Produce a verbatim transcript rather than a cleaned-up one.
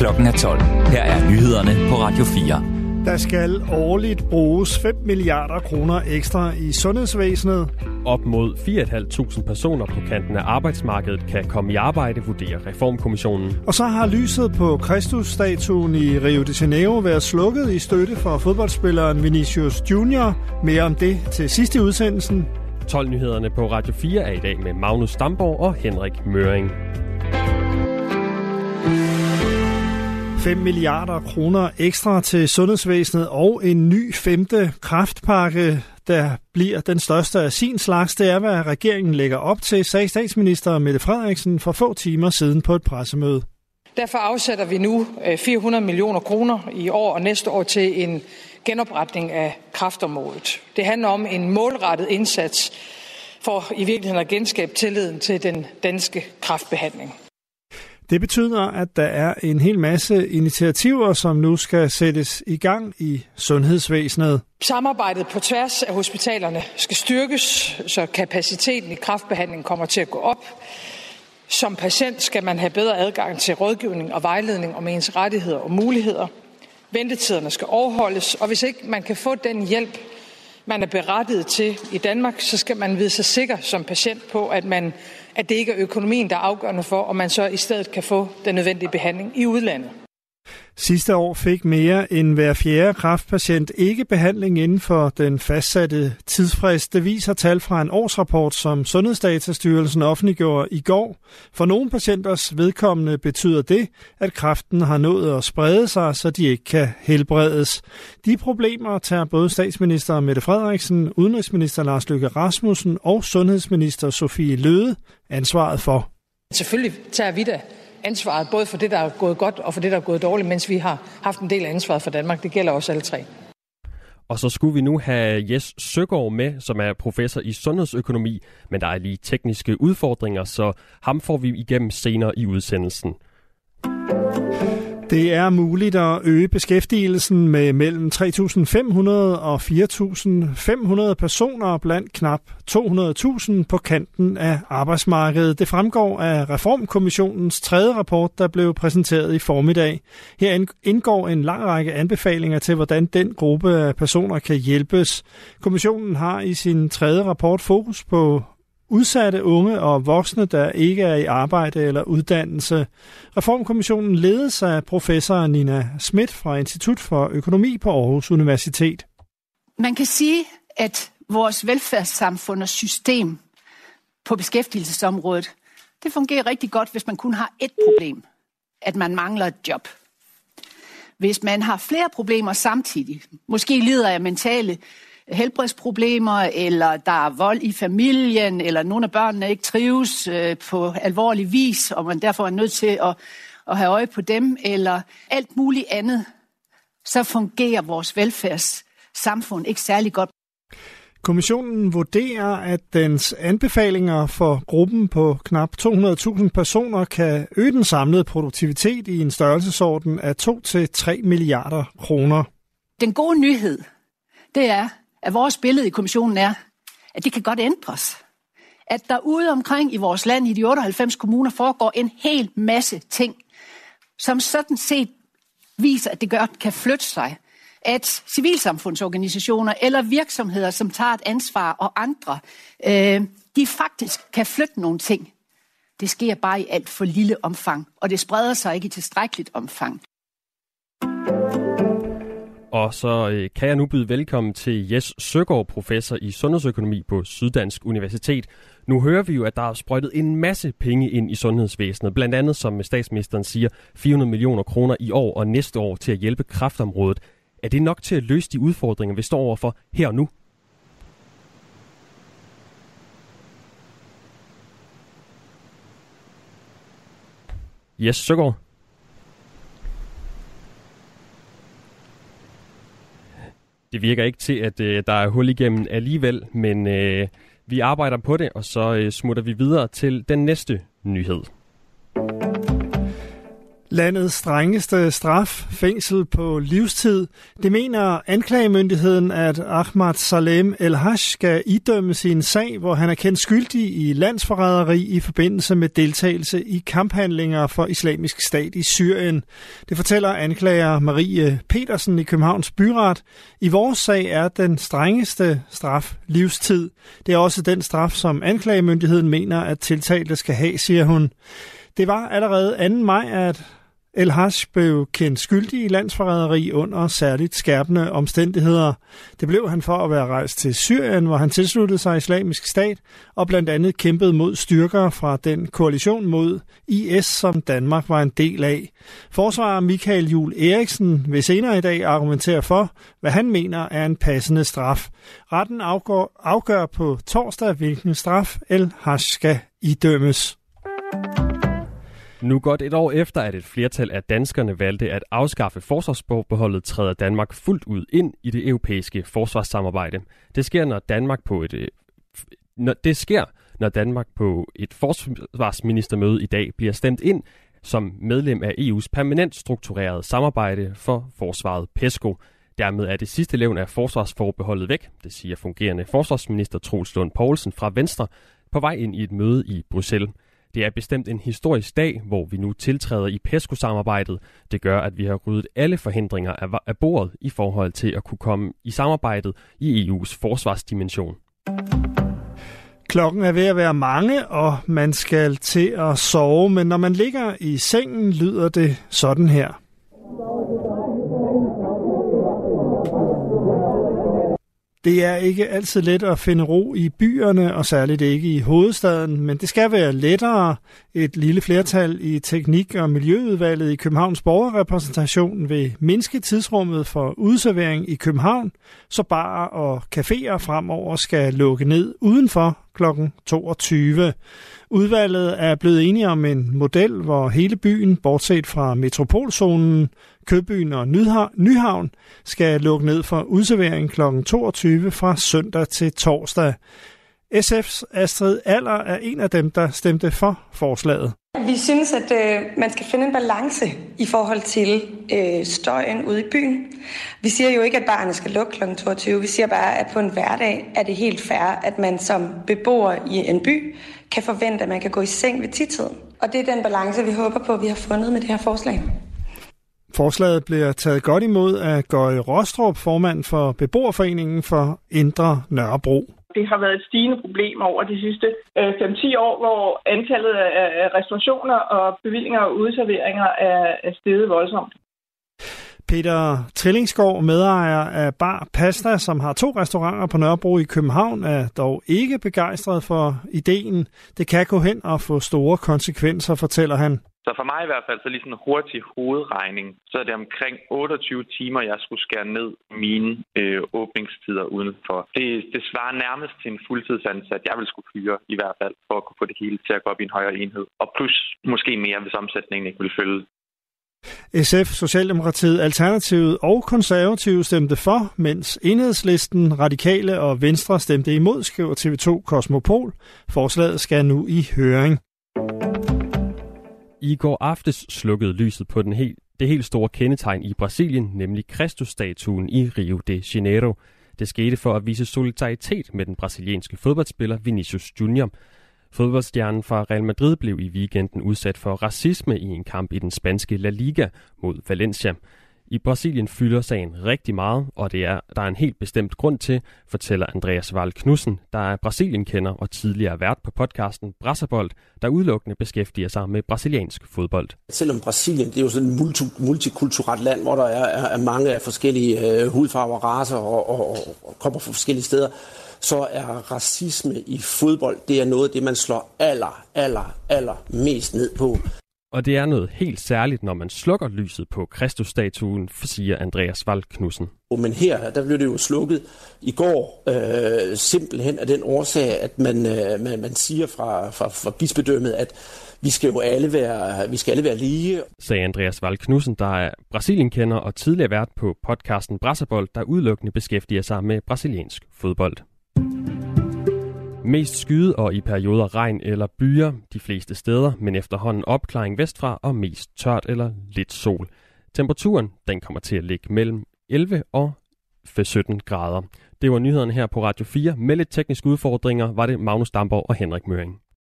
Klokken er tolv. Her er nyhederne på Radio fire. Der skal årligt bruges fem milliarder kroner ekstra i sundhedsvæsenet. Op mod fire tusind fem hundrede personer på kanten af arbejdsmarkedet kan komme i arbejde, vurderer Reformkommissionen. Og så har lyset på Kristus-statuen i Rio de Janeiro været slukket i støtte for fodboldspilleren Vinicius Junior. Mere om det til sidst i udsendelsen. tolv nyhederne på Radio fire er i dag med Magnus Stamborg og Henrik Møring. fem milliarder kroner ekstra til sundhedsvæsenet og en ny femte kræftpakke, der bliver den største af sin slags. Det er, hvad regeringen lægger op til, sagde statsminister Mette Frederiksen for få timer siden på et pressemøde. Derfor afsætter vi nu fire hundrede millioner kroner i år og næste år til en genopretning af kræftområdet. Det handler om en målrettet indsats for i virkeligheden at genskabe tilliden til den danske kræftbehandling. Det betyder, at der er en hel masse initiativer, som nu skal sættes i gang i sundhedsvæsenet. Samarbejdet på tværs af hospitalerne skal styrkes, så kapaciteten i kræftbehandling kommer til at gå op. Som patient skal man have bedre adgang til rådgivning og vejledning om ens rettigheder og muligheder. Ventetiderne skal overholdes, og hvis ikke man kan få den hjælp, man er berettiget til i Danmark, så skal man vide sig sikker som patient på, at, man, at det ikke er økonomien, der er afgørende for, og man så i stedet kan få den nødvendige behandling i udlandet. Sidste år fik mere end hver fjerde kræftpatient ikke behandling inden for den fastsatte tidsfrist. Det viser tal fra en årsrapport, som Sundhedsdatastyrelsen offentliggjorde i går. For nogle patienters vedkommende betyder det, at kræften har nået at sprede sig, så de ikke kan helbredes. De problemer tager både statsminister Mette Frederiksen, udenrigsminister Lars Løkke Rasmussen og sundhedsminister Sophie Løhde ansvaret for. Selvfølgelig tager vi da ansvaret både for det, der er gået godt, og for det, der er gået dårligt, mens vi har haft en del af ansvaret for Danmark. Det gælder også alle tre. Og så skulle vi nu have Jes Søgaard med, som er professor i sundhedsøkonomi, men der er lige tekniske udfordringer, så ham får vi igennem senere i udsendelsen. Det er muligt at øge beskæftigelsen med mellem tre tusind fem hundrede og fire tusind fem hundrede personer blandt knap to hundrede tusind på kanten af arbejdsmarkedet. Det fremgår af Reformkommissionens tredje rapport, der blev præsenteret i formiddag. Her indgår en lang række anbefalinger til, hvordan den gruppe af personer kan hjælpes. Kommissionen har i sin tredje rapport fokus på udsatte unge og voksne, der ikke er i arbejde eller uddannelse. Reformkommissionen ledes af professor Nina Schmidt fra Institut for Økonomi på Aarhus Universitet. Man kan sige, at vores velfærdssamfund og system på beskæftigelsesområdet, det fungerer rigtig godt, hvis man kun har ét problem, at man mangler et job. Hvis man har flere problemer samtidig, måske lider af mentale helbredsproblemer, eller der er vold i familien, eller nogle af børnene ikke trives øh, på alvorlig vis, og man derfor er nødt til at, at have øje på dem, eller alt muligt andet, så fungerer vores velfærdssamfund ikke særlig godt. Kommissionen vurderer, at dens anbefalinger for gruppen på knap to hundrede tusind personer kan øge den samlede produktivitet i en størrelsesorden af to til tre milliarder kroner. Den gode nyhed, det er, at vores billede i kommissionen er, at det kan godt ændres. At der ude omkring i vores land, i de otteoghalvfems kommuner, foregår en hel masse ting, som sådan set viser, at det godt kan flytte sig. At civilsamfundsorganisationer eller virksomheder, som tager et ansvar, og andre, øh, de faktisk kan flytte nogle ting. Det sker bare i alt for lille omfang, og det spreder sig ikke i tilstrækkeligt omfang. Og så øh, kan jeg nu byde velkommen til Jes Søgaard, professor i sundhedsøkonomi på Syddansk Universitet. Nu hører vi jo, at der er sprøjtet en masse penge ind i sundhedsvæsenet. Blandt andet, som statsministeren siger, fire hundrede millioner kroner i år og næste år til at hjælpe kræftområdet. Er det nok til at løse de udfordringer, vi står overfor her og nu? Jes Søgaard. Det virker ikke til, at øh, der er hul igennem alligevel, men øh, vi arbejder på det, og så øh, smutter vi videre til den næste nyhed. Landets strengeste straf, fængsel på livstid. Det mener anklagemyndigheden, at Ahmad Salem El-Haj skal idømme sin sag, hvor han er kendt skyldig i landsforræderi i forbindelse med deltagelse i kamphandlinger for Islamisk Stat i Syrien. Det fortæller anklager Marie Petersen i Københavns Byret. I vores sag er den strengeste straf livstid. Det er også den straf, som anklagemyndigheden mener, at tiltalte skal have, siger hun. Det var allerede anden maj, at El-Haj blev kendt skyldig i landsforræderi under særligt skærpende omstændigheder. Det blev han for at være rejst til Syrien, hvor han tilsluttede sig Islamisk Stat og blandt andet kæmpede mod styrker fra den koalition mod I S, som Danmark var en del af. Forsvarer Michael Juhl Eriksen vil senere i dag argumentere for, hvad han mener er en passende straf. Retten afgør, afgør på torsdag, hvilken straf El-Haj skal idømmes. Nu godt et år efter, at et flertal af danskerne valgte at afskaffe forsvarsforbeholdet, træder Danmark fuldt ud ind i det europæiske forsvarssamarbejde. Det sker, når Danmark på et når det sker, når Danmark på et forsvarsministermøde i dag bliver stemt ind som medlem af E U's permanent strukturerede samarbejde for forsvaret PESCO. Dermed er det sidste levn af forsvarsforbeholdet væk, det siger fungerende forsvarsminister Troels Lund Poulsen fra Venstre på vej ind i et møde i Bruxelles. Det er bestemt en historisk dag, hvor vi nu tiltræder i PESCO-samarbejdet. Det gør, at vi har ryddet alle forhindringer af bordet i forhold til at kunne komme i samarbejdet i E U's forsvarsdimension. Klokken er ved at være mange, og man skal til at sove, men når man ligger i sengen, lyder det sådan her. Det er ikke altid let at finde ro i byerne, og særligt ikke i hovedstaden, men det skal være lettere. Et lille flertal i Teknik- og Miljøudvalget i Københavns Borgerrepræsentation vil mindske tidsrummet for udservering i København, så barer og caféer fremover skal lukke ned udenfor klokken toogtyve. Udvalget er blevet enige om en model, hvor hele byen, bortset fra metropolzonen, Kødbyen og Nyhavn, skal lukke ned for udservering klokken toogtyve fra søndag til torsdag. S F's Astrid Aller er en af dem, der stemte for forslaget. Vi synes, at øh, man skal finde en balance i forhold til øh, støjen ude i byen. Vi siger jo ikke, at barerne skal lukke klokken toogtyve. Vi siger bare, at på en hverdag er det helt fair, at man som beboer i en by kan forvente, at man kan gå i seng ved ti-tiden. Og det er den balance, vi håber på, at vi har fundet med det her forslag. Forslaget bliver taget godt imod af Gøje Rostrup, formand for Beboerforeningen for Indre Nørrebro. Det har været et stigende problem over de sidste fem til ti år, hvor antallet af restaurationer og bevillinger og udserveringer er steget voldsomt. Peter Trillingsgaard, medejer af Bar Pasta, som har to restauranter på Nørrebro i København, er dog ikke begejstret for ideen. Det kan gå hen og få store konsekvenser, fortæller han. Så for mig i hvert fald, så lige sådan en hurtig hovedregning, så er det omkring otteogtyve timer, jeg skulle skære ned mine øh, åbningstider udenfor. Det, det svarer nærmest til en fuldtidsansat, jeg vil skulle fyre i hvert fald, for at kunne få det hele til at gå op i en højere enhed. Og plus måske mere, hvis omsætningen ikke vil følge. S F, Socialdemokratiet, Alternativet og Konservative stemte for, mens Enhedslisten, Radikale og Venstre stemte imod, skriver T V to Kosmopol. Forslaget skal nu i høring. I går aftes slukkede lyset på den helt, det helt store kendetegn i Brasilien, nemlig Kristusstatuen i Rio de Janeiro. Det skete for at vise solidaritet med den brasilianske fodboldspiller Vinicius Junior. Fodboldstjernen fra Real Madrid blev i weekenden udsat for racisme i en kamp i den spanske La Liga mod Valencia. I Brasilien fylder sagen rigtig meget, og det er der er en helt bestemt grund til, fortæller Andreas Wahl Knudsen, der er Brasilien-kender og tidligere vært på podcasten Brasserbold, der udelukkende beskæftiger sig med brasiliansk fodbold. Selvom Brasilien det er jo sådan et multi, multikulturelt land, hvor der er, er, er mange af forskellige øh, hudfarver og racer og, og, og, og kommer fra forskellige steder, så er racisme i fodbold, det er noget af det, man slår aller, aller, aller mest ned på. Og det er noget helt særligt, når man slukker lyset på Kristusstatuen, siger Andreas Wahl Knudsen. Men her, der blev det jo slukket i går, øh, simpelthen af den årsag, at man, øh, man, man siger fra, fra, fra bispedømmet, at vi skal jo alle være, vi skal alle være lige. Sagde Andreas Wahl Knudsen, der er Brasilien-kender og tidligere vært på podcasten Brasserbold, der udelukkende beskæftiger sig med brasiliansk fodbold. Mest skyde og i perioder regn eller byer de fleste steder, men efterhånden opklaring vestfra og mest tørt eller lidt sol. Temperaturen den kommer til at ligge mellem elleve og sytten grader. Det var nyhederne her på Radio fire. Med lidt tekniske udfordringer var det Magnus Damborg og Henrik Møring.